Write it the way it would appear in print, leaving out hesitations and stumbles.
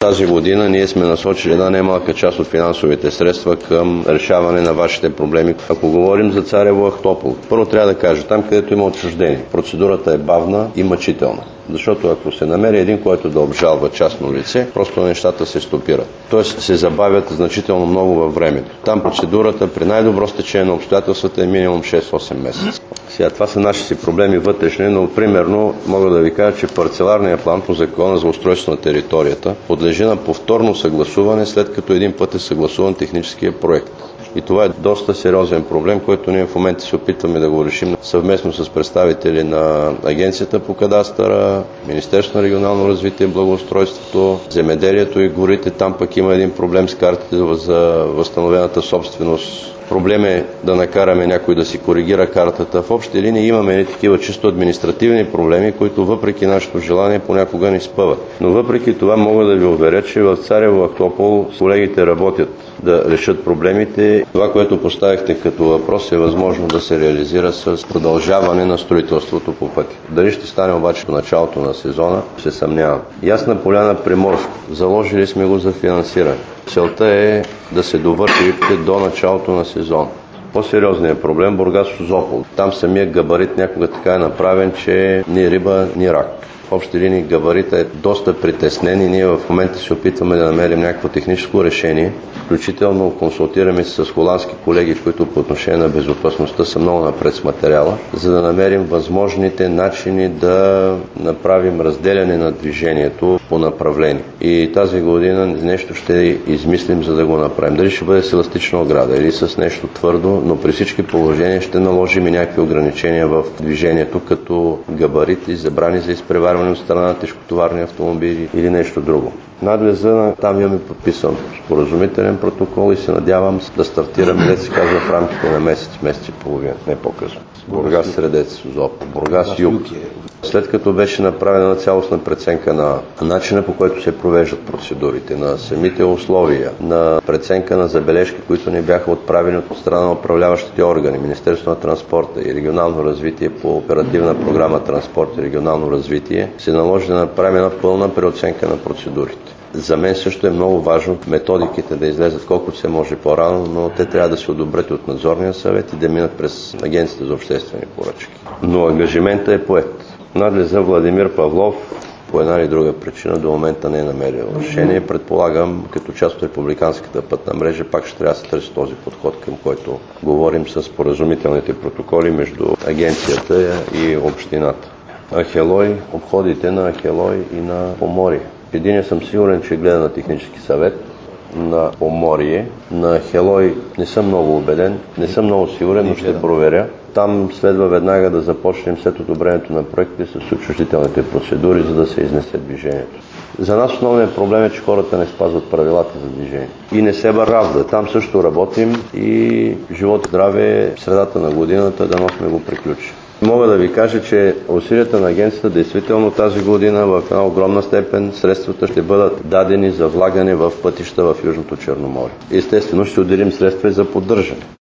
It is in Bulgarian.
тази година ние сме насочили една немалка част от финансовите средства към решаване на вашите проблеми. Ако говорим за Царево Ахтопол, първо трябва да кажа, там където има отчуждение, процедурата е бавна и мъчителна. Защото ако се намери един, който да обжалва частно лице, просто нещата се стопират. Тоест се забавят значително много във времето. Там процедурата при най-добро стечение на обстоятелствата е минимум 6-8 месеца. Сега това са наши си проблеми вътрешни, но примерно мога да ви кажа, че парцеларният план по Закона за устройство на територията подлежи на повторно съгласуване, след като един път е съгласуван техническия проект. И това е доста сериозен проблем, който ние в момента се опитваме да го решим съвместно с представители на Агенцията по кадастъра, Министерството на регионално развитие и благоустройството, земеделието и горите. Там пък има един проблем с картите за възстановената собственост. Проблем е да накараме някой да си коригира картата. В общи линии имаме такива чисто административни проблеми, които въпреки нашето желание понякога ни спъват. Но въпреки това мога да ви уверя, че в Царево Ахтопол колегите работят да решат проблемите. Това, което поставихте като въпрос, е възможно да се реализира с продължаване на строителството по пътя. Дали ще стане обаче до началото на сезона, се съмнявам. Ясна поляна Приморско. Заложили сме го за финансиране. Целта е да се довърши до началото на сезона. По-сериозният проблем Бургас-Созопол. Там самият габарит някога така е направен, че ни риба, ни рак. В общи линии габарита е доста притеснен и ние в момента се опитваме да намерим някакво техническо решение. Включително консултираме се с холандски колеги, които по отношение на безопасността са много напред с материала, за да намерим възможните начини да направим разделяне на движението по направление. И тази година нещо ще измислим, за да го направим. Дали ще бъде с еластична ограда или с нещо твърдо, но при всички положения ще наложим и някакви ограничения в движението, като габарити, забрани за изпреварване от страна на тежкотоварни автомобили или нещо друго. Надлеза там имаме подписан споразумителен протокол и се надявам да стартираме, да се казва, в рамките на месец и половина, не по-късно. Бургас, Средец, Созопол, Бургас, Юг. След като беше направена цялостна преценка на начина, по който се провеждат процедурите, на самите условия, на преценка на забележки, които не бяха отправени от страна на управляващите органи, Министерство на транспорта и регионално развитие по оперативна програма Транспорт и регионално развитие, се наложи да направим една пълна преоценка на процедурите. За мен също е много важно методиките да излезат колкото се може по-рано, но те трябва да се одобрят от надзорния съвет и да минат през Агенцията за обществени поръчки. Но ангажиментът е поет. Надлеза Владимир Павлов по една или друга причина до момента не е намерил решение. Предполагам, като част от републиканската пътна мрежа, пак ще трябва да се търси този подход, към който говорим с споразумителните протоколи между агенцията и общината. Ахелой, обходите на Ахелой и на Поморие. Единия съм сигурен, че гледа на технически съвет, на Поморие. На Хелой не съм много убеден, не съм много сигурен, но ще проверя. Там следва веднага да започнем след одобрението на проектите с отчуждителните процедури, за да се изнесе движението. За нас основният проблем е, че хората не спазват правилата за движение. И не се равда. Там също работим и живот и здраве в средата на годината, дано сме го приключили. Мога да ви кажа, че усилията на агенцията действително тази година в една огромна степен средствата ще бъдат дадени за влагане в пътища в Южното Черноморие. Естествено ще отделим средства и за поддържане.